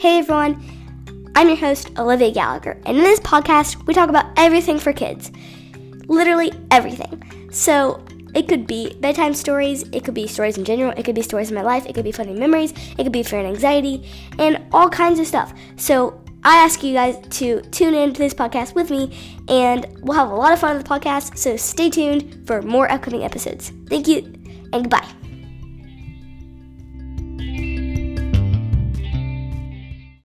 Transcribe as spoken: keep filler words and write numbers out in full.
Hey everyone, I'm your host, Olivia Gallagher, and in this podcast, we talk about everything for kids. Literally everything. So, it could be bedtime stories, it could be stories in general, it could be stories in my life, it could be funny memories, it could be fear and anxiety, and all kinds of stuff. So, I ask you guys to tune in to this podcast with me, and we'll have a lot of fun with the podcast, so stay tuned for more upcoming episodes. Thank you, and goodbye.